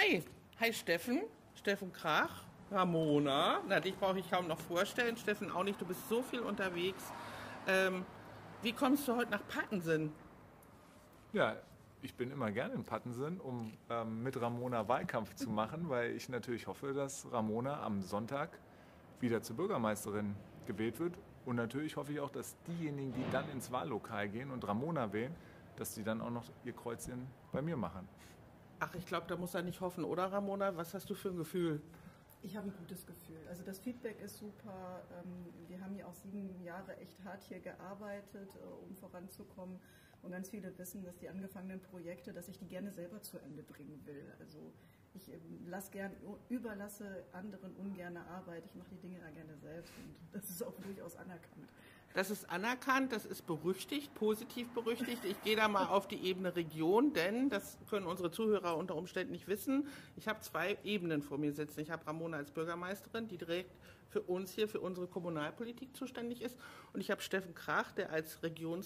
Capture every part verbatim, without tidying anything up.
Hi, hi Steffen, Steffen Krach, Ramona. Na, dich brauche ich kaum noch vorstellen. Steffen auch nicht, du bist so viel unterwegs. Ähm, wie kommst du heute nach Pattensen? Ja, ich bin immer gerne in Pattensen, um ähm, mit Ramona Wahlkampf zu machen, weil ich natürlich hoffe, dass Ramona am Sonntag wieder zur Bürgermeisterin gewählt wird. Und natürlich hoffe ich auch, dass diejenigen, die dann ins Wahllokal gehen und Ramona wählen, dass die dann auch noch ihr Kreuzchen bei mir machen. Ach, ich glaube, da muss er nicht hoffen, oder Ramona? Was hast du für ein Gefühl? Ich habe ein gutes Gefühl. Also das Feedback ist super. Wir haben ja auch sieben Jahre echt hart hier gearbeitet, um voranzukommen. Und ganz viele wissen, dass die angefangenen Projekte, dass ich die gerne selber zu Ende bringen will. Also ich lass gern, überlasse anderen ungerne Arbeit. Ich mache die Dinge ja gerne selbst und das ist auch durchaus anerkannt. Das ist anerkannt, das ist berüchtigt, positiv berüchtigt. Ich gehe da mal auf die Ebene Region, denn das können unsere Zuhörer unter Umständen nicht wissen. Ich habe zwei Ebenen vor mir sitzen. Ich habe Ramona als Bürgermeisterin, die direkt für uns hier, für unsere Kommunalpolitik zuständig ist. Und ich habe Steffen Krach, der als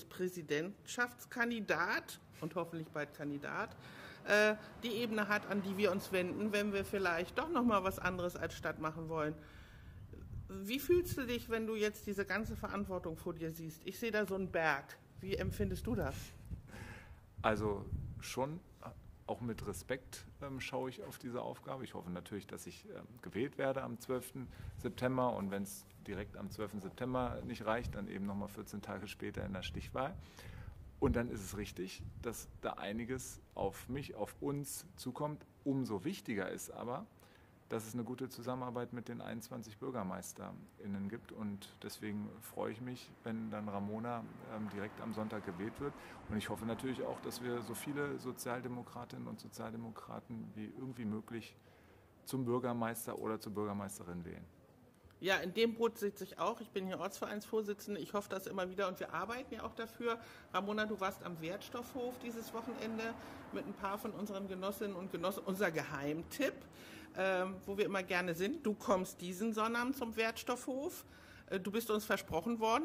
Regionspräsidentschaftskandidat und hoffentlich bald Kandidat äh, die Ebene hat, an die wir uns wenden, wenn wir vielleicht doch noch mal was anderes als Stadt machen wollen. Wie fühlst du dich, wenn du jetzt diese ganze Verantwortung vor dir siehst? Ich sehe da so einen Berg. Wie empfindest du das? Also schon auch mit Respekt ähm, schaue ich auf diese Aufgabe. Ich hoffe natürlich, dass ich ähm, gewählt werde am zwölften September und wenn es direkt am zwölften September nicht reicht, dann eben nochmal vierzehn Tage später in der Stichwahl. Und dann ist es richtig, dass da einiges auf mich, auf uns zukommt. Umso wichtiger ist aber, dass es eine gute Zusammenarbeit mit den einundzwanzig BürgermeisterInnen gibt. Und deswegen freue ich mich, wenn dann Ramona ähm, direkt am Sonntag gewählt wird. Und ich hoffe natürlich auch, dass wir so viele Sozialdemokratinnen und Sozialdemokraten wie irgendwie möglich zum Bürgermeister oder zur Bürgermeisterin wählen. Ja, in dem Boot sitze ich auch. Ich bin hier Ortsvereinsvorsitzende. Ich hoffe das immer wieder und wir arbeiten ja auch dafür. Ramona, du warst am Wertstoffhof dieses Wochenende mit ein paar von unseren Genossinnen und Genossen. Unser Geheimtipp, ähm, wo wir immer gerne sind. Du kommst diesen Sonnabend zum Wertstoffhof. Äh, du bist uns versprochen worden.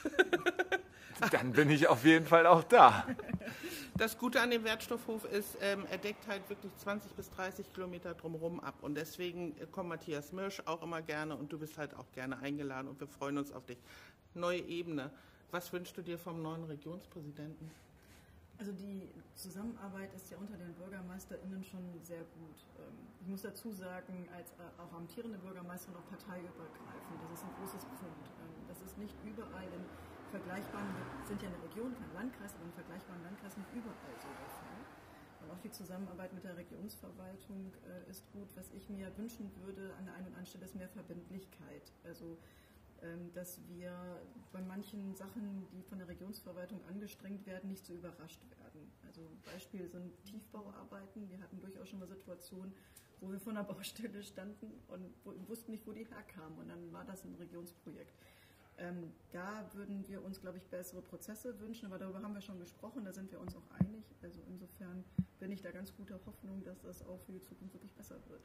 Dann bin ich auf jeden Fall auch da. Das Gute an dem Wertstoffhof ist, ähm, er deckt halt wirklich zwanzig bis dreißig Kilometer drumherum ab. Und deswegen kommt Matthias Mirsch auch immer gerne und du bist halt auch gerne eingeladen und wir freuen uns auf dich. Neue Ebene. Was wünschst du dir vom neuen Regionspräsidenten? Also die Zusammenarbeit ist ja unter den BürgermeisterInnen schon sehr gut. Ich muss dazu sagen, als auch amtierende Bürgermeisterin auch parteiübergreifend. Das ist ein großes Pfund. Das ist nicht überall in vergleichbaren, wir sind ja eine Region, kein Landkreis, aber in vergleichbaren Landkreisen überall so der Fall. Und auch die Zusammenarbeit mit der Regionsverwaltung äh, ist gut. Was ich mir wünschen würde an der einen oder anderen Stelle ist mehr Verbindlichkeit. Also, ähm, dass wir bei manchen Sachen, die von der Regionsverwaltung angestrengt werden, nicht so überrascht werden. Also Beispiel sind Tiefbauarbeiten. Wir hatten durchaus schon mal Situationen, wo wir vor einer Baustelle standen und wussten nicht, wo die herkamen. Und dann war das ein Regionsprojekt. Ähm, da würden wir uns, glaube ich, bessere Prozesse wünschen, aber darüber haben wir schon gesprochen, da sind wir uns auch einig. Also insofern bin ich da ganz guter Hoffnung, dass das auch für die Zukunft wirklich besser wird.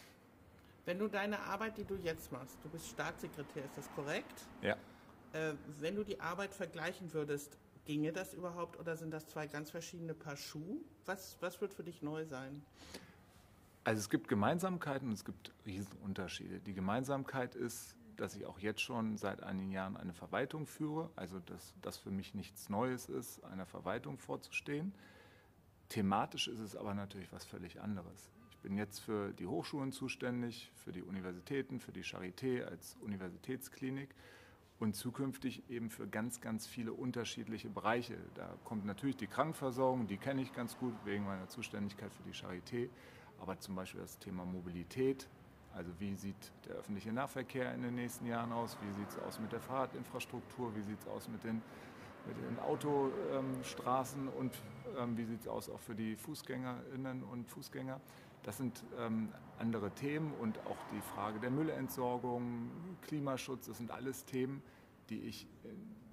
Wenn du deine Arbeit, die du jetzt machst, du bist Staatssekretär, ist das korrekt? Ja. Äh, wenn du die Arbeit vergleichen würdest, ginge das überhaupt oder sind das zwei ganz verschiedene Paar Schuhe? Was, was wird für dich neu sein? Also es gibt Gemeinsamkeiten und es gibt Riesenunterschiede. Die Gemeinsamkeit ist, dass ich auch jetzt schon seit einigen Jahren eine Verwaltung führe, also dass das für mich nichts Neues ist, einer Verwaltung vorzustehen. Thematisch ist es aber natürlich was völlig anderes. Ich bin jetzt für die Hochschulen zuständig, für die Universitäten, für die Charité als Universitätsklinik und zukünftig eben für ganz, ganz viele unterschiedliche Bereiche. Da kommt natürlich die Krankenversorgung, die kenne ich ganz gut wegen meiner Zuständigkeit für die Charité, aber zum Beispiel das Thema Mobilität. Also wie sieht der öffentliche Nahverkehr in den nächsten Jahren aus? Wie sieht es aus mit der Fahrradinfrastruktur? Wie sieht es aus mit den, mit den Autostraßen? Ähm, und ähm, wie sieht es aus auch für die Fußgängerinnen und Fußgänger? Das sind ähm, andere Themen und auch die Frage der Müllentsorgung, Klimaschutz, das sind alles Themen, die ich äh,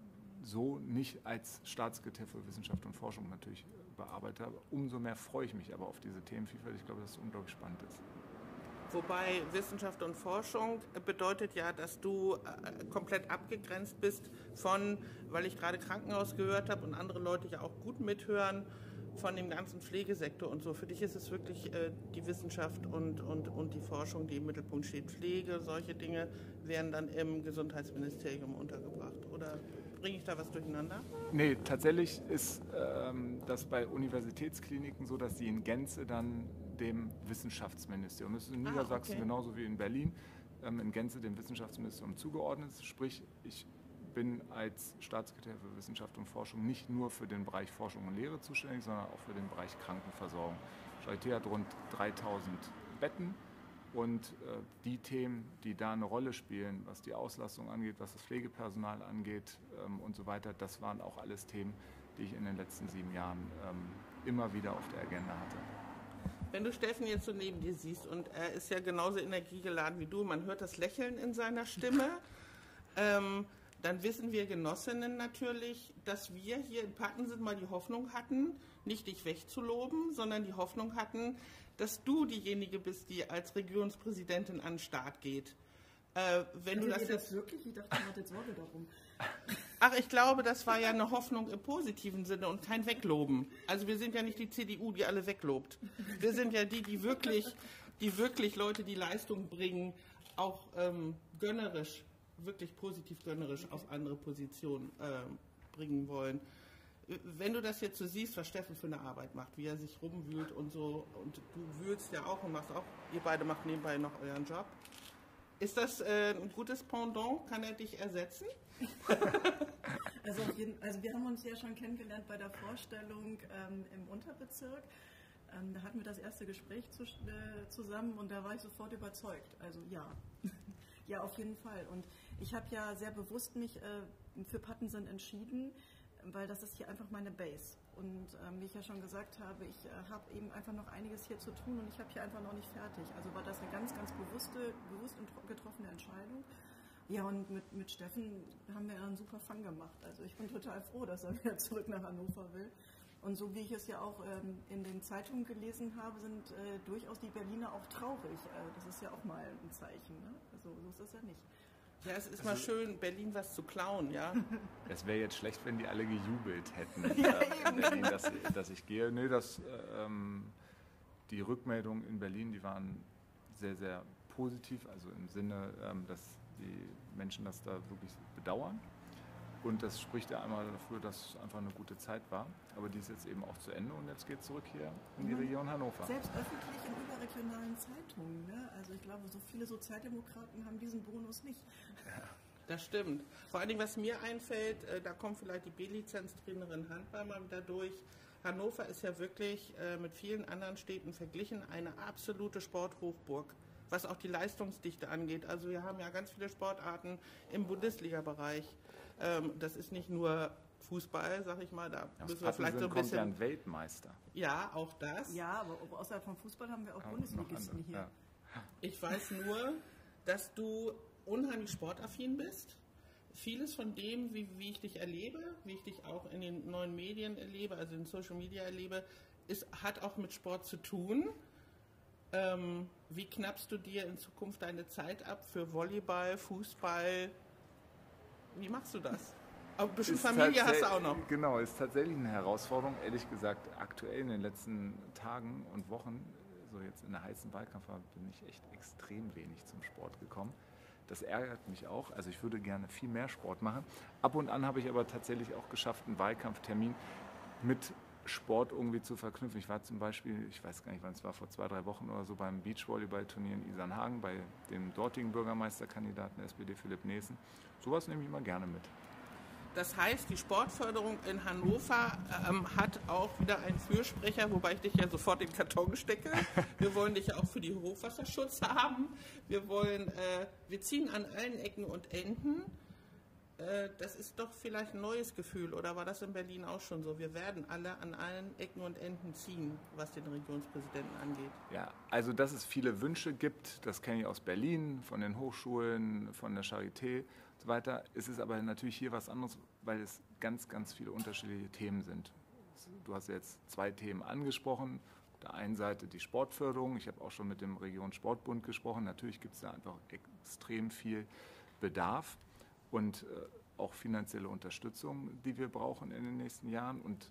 so nicht als Staatssekretär für Wissenschaft und Forschung natürlich bearbeitet habe. Umso mehr freue ich mich aber auf diese Themenvielfalt. Ich glaube, dass es unglaublich spannend ist. Wobei Wissenschaft und Forschung bedeutet ja, dass du äh, komplett abgegrenzt bist von, weil ich gerade Krankenhaus gehört habe und andere Leute ja auch gut mithören, von dem ganzen Pflegesektor und so. Für dich ist es wirklich äh, die Wissenschaft und, und, und die Forschung, die im Mittelpunkt steht. Pflege, solche Dinge werden dann im Gesundheitsministerium untergebracht. Oder bringe ich da was durcheinander? Nee, tatsächlich ist ähm, das bei Universitätskliniken so, dass sie in Gänze dann dem Wissenschaftsministerium, das ist in Niedersachsen ah, okay. genauso wie in Berlin, ähm, in Gänze dem Wissenschaftsministerium zugeordnet. Sprich, ich bin als Staatssekretär für Wissenschaft und Forschung nicht nur für den Bereich Forschung und Lehre zuständig, sondern auch für den Bereich Krankenversorgung. Charité hat rund dreitausend Betten und äh, die Themen, die da eine Rolle spielen, was die Auslastung angeht, was das Pflegepersonal angeht ähm, und so weiter, das waren auch alles Themen, die ich in den letzten sieben Jahren ähm, immer wieder auf der Agenda hatte. Wenn du Steffen jetzt so neben dir siehst und er ist ja genauso energiegeladen wie du, man hört das Lächeln in seiner Stimme, ähm, dann wissen wir Genossinnen natürlich, dass wir hier in Pattensen mal die Hoffnung hatten, nicht dich wegzuloben, sondern die Hoffnung hatten, dass du diejenige bist, die als Regionspräsidentin an den Start geht. Äh, wenn also du das ihr jetzt das wirklich? Ich dachte, ihr hattet Sorge darum. Ach, ich glaube, das war ja eine Hoffnung im positiven Sinne und kein Wegloben. Also wir sind ja nicht die C D U, die alle weglobt. Wir sind ja die, die wirklich, die wirklich Leute, die Leistung bringen, auch ähm, gönnerisch, wirklich positiv gönnerisch auf andere Positionen äh, bringen wollen. Wenn du das jetzt so siehst, was Steffen für eine Arbeit macht, wie er sich rumwühlt und so, und du wühlst ja auch und machst auch, ihr beide macht nebenbei noch euren Job. Ist das äh, ein gutes Pendant? Kann er dich ersetzen? Also, auf jeden, also wir haben uns ja schon kennengelernt bei der Vorstellung ähm, im Unterbezirk. Ähm, da hatten wir das erste Gespräch zu, äh, zusammen und da war ich sofort überzeugt. Also ja, ja auf jeden Fall. Und ich habe ja sehr bewusst mich äh, für Pattensen entschieden, weil das ist hier einfach meine Base. Und ähm, wie ich ja schon gesagt habe, ich äh, habe eben einfach noch einiges hier zu tun und ich habe hier einfach noch nicht fertig. Also war das eine ganz, ganz bewusste, bewusst getroffene Entscheidung. Ja, und mit, mit Steffen haben wir einen super Fang gemacht. Also ich bin total froh, dass er wieder zurück nach Hannover will. Und so wie ich es ja auch ähm, in den Zeitungen gelesen habe, sind äh, durchaus die Berliner auch traurig. Äh, das ist ja auch mal ein Zeichen. Ne? Also so ist es ja nicht. Ja, es ist also, mal schön, Berlin was zu klauen, ja. Es wäre jetzt schlecht, wenn die alle gejubelt hätten, ja, in Berlin, dass, dass ich gehe. Nee, das, ähm, die Rückmeldungen in Berlin, die waren sehr, sehr positiv, also im Sinne, ähm, dass die Menschen das da wirklich bedauern. Und das spricht ja einmal dafür, dass es einfach eine gute Zeit war. Aber die ist jetzt eben auch zu Ende und jetzt geht es zurück hier in die Region Hannover. Selbst öffentlich in überregionalen Zeitungen. Ne? Also ich glaube, so viele Sozialdemokraten haben diesen Bonus nicht. Ja, das stimmt. Vor allen Dingen, was mir einfällt, äh, da kommt vielleicht die B-Lizenz-Trainerin Handball mal wieder durch. Hannover ist ja wirklich äh, mit vielen anderen Städten verglichen eine absolute Sporthochburg, was auch die Leistungsdichte angeht. Also wir haben ja ganz viele Sportarten im Bundesliga-Bereich. Ähm, das ist nicht nur Fußball, sag ich mal, da ja, müssen wir vielleicht so ein kommt bisschen... ja ein Weltmeister. Ja, auch das. Ja, aber außerhalb vom Fußball haben wir auch ja, Bundesligisten hier. Ja. Ich weiß nur, dass du unheimlich sportaffin bist. Vieles von dem, wie, wie ich dich erlebe, wie ich dich auch in den neuen Medien erlebe, also in Social Media erlebe, ist, hat auch mit Sport zu tun. Ähm, wie knappst du dir in Zukunft deine Zeit ab für Volleyball, Fußball? Wie machst du das? Aber ein bisschen ist Familie hast du auch noch. Genau, ist tatsächlich eine Herausforderung. Ehrlich gesagt, aktuell in den letzten Tagen und Wochen, so jetzt in der heißen Wahlkampfphase, bin ich echt extrem wenig zum Sport gekommen. Das ärgert mich auch. Also ich würde gerne viel mehr Sport machen. Ab und an habe ich aber tatsächlich auch geschafft, einen Wahlkampftermin mit Sport irgendwie zu verknüpfen. Ich war zum Beispiel, ich weiß gar nicht, wann es war, vor zwei, drei Wochen oder so, beim Beachvolleyball-Turnier in Isernhagen bei dem dortigen Bürgermeisterkandidaten der S P D, Philipp Neessen. Sowas nehme ich immer gerne mit. Das heißt, die Sportförderung in Hannover ähm, hat auch wieder einen Fürsprecher, wobei ich dich ja sofort in den Karton stecke. Wir wollen dich ja auch für die Hochwasserschutz haben. Wir wollen, äh, wir ziehen an allen Ecken und Enden. Äh, das ist doch vielleicht ein neues Gefühl, oder war das in Berlin auch schon so? Wir werden alle an allen Ecken und Enden ziehen, was den Regionspräsidenten angeht. Ja, also dass es viele Wünsche gibt, das kenne ich aus Berlin, von den Hochschulen, von der Charité und so weiter. Es ist aber natürlich hier was anderes, weil es ganz, ganz viele unterschiedliche Themen sind. Du hast jetzt zwei Themen angesprochen. Auf der einen Seite die Sportförderung. Ich habe auch schon mit dem Region-Sportbund gesprochen. Natürlich gibt es da einfach extrem viel Bedarf und äh, auch finanzielle Unterstützung, die wir brauchen in den nächsten Jahren. Und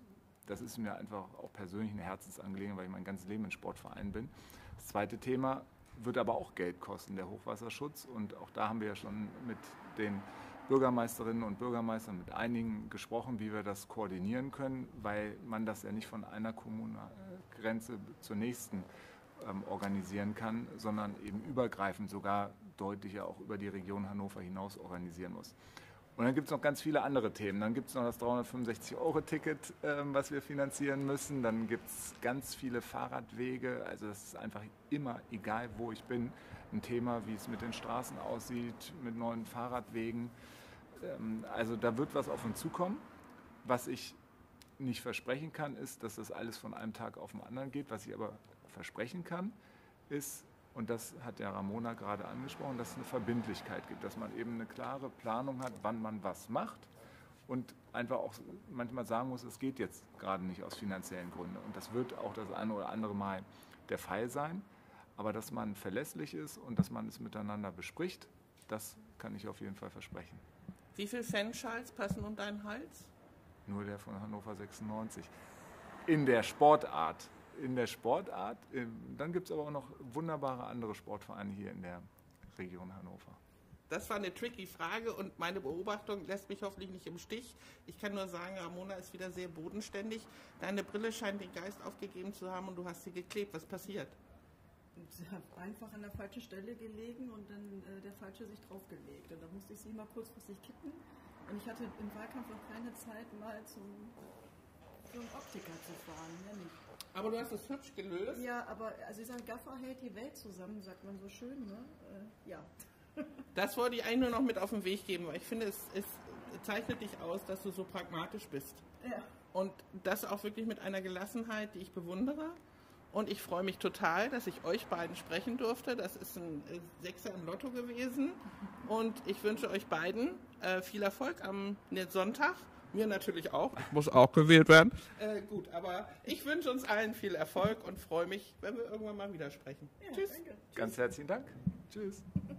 das ist mir einfach auch persönlich eine Herzensangelegenheit, weil ich mein ganzes Leben in Sportverein bin. Das zweite Thema wird aber auch Geld kosten, der Hochwasserschutz. Und auch da haben wir ja schon mit den Bürgermeisterinnen und Bürgermeistern, mit einigen gesprochen, wie wir das koordinieren können, weil man das ja nicht von einer Kommunalgrenze zur nächsten ähm, organisieren kann, sondern eben übergreifend sogar deutlicher auch über die Region Hannover hinaus organisieren muss. Und dann gibt es noch ganz viele andere Themen. Dann gibt es noch das dreihundertfünfundsechzig Euro Ticket, ähm, was wir finanzieren müssen. Dann gibt es ganz viele Fahrradwege. Also das ist einfach immer, egal wo ich bin, ein Thema, wie es mit den Straßen aussieht, mit neuen Fahrradwegen. Ähm, also da wird was auf uns zukommen. Was ich nicht versprechen kann, ist, dass das alles von einem Tag auf den anderen geht. Was ich aber versprechen kann, ist, und das hat der Ramona gerade angesprochen, dass es eine Verbindlichkeit gibt, dass man eben eine klare Planung hat, wann man was macht und einfach auch manchmal sagen muss, es geht jetzt gerade nicht aus finanziellen Gründen. Und das wird auch das eine oder andere Mal der Fall sein. Aber dass man verlässlich ist und dass man es miteinander bespricht, das kann ich auf jeden Fall versprechen. Wie viele Fanschals passen um deinen Hals? Nur der von Hannover sechsundneunzig. In der Sportart. In der Sportart. Dann gibt es aber auch noch wunderbare andere Sportvereine hier in der Region Hannover. Das war eine tricky Frage und meine Beobachtung lässt mich hoffentlich nicht im Stich. Ich kann nur sagen, Ramona ist wieder sehr bodenständig. Deine Brille scheint den Geist aufgegeben zu haben und du hast sie geklebt. Was passiert? Sie hat einfach an der falschen Stelle gelegen und dann äh, der Falsche sich draufgelegt. Und da musste ich sie mal kurzfristig kippen. Und ich hatte im Wahlkampf noch keine Zeit, mal zum, zum Optiker zu fahren. Ja, nicht. Aber du hast es hübsch gelöst. Ja, aber also ich sage, Gaffer hält die Welt zusammen, sagt man so schön, ne? Äh, ja. Das wollte ich eigentlich nur noch mit auf den Weg geben, weil ich finde, es, es zeichnet dich aus, dass du so pragmatisch bist. Ja. Und das auch wirklich mit einer Gelassenheit, die ich bewundere. Und ich freue mich total, dass ich euch beiden sprechen durfte. Das ist ein Sechser im Lotto gewesen. Und ich wünsche euch beiden äh, viel Erfolg am Sonntag. Mir natürlich auch. Ich muss auch gewählt werden. Äh, gut, aber ich wünsche uns allen viel Erfolg und freue mich, wenn wir irgendwann mal wieder sprechen. Ja, Tschüss. Danke. Ganz herzlichen Dank. Tschüss.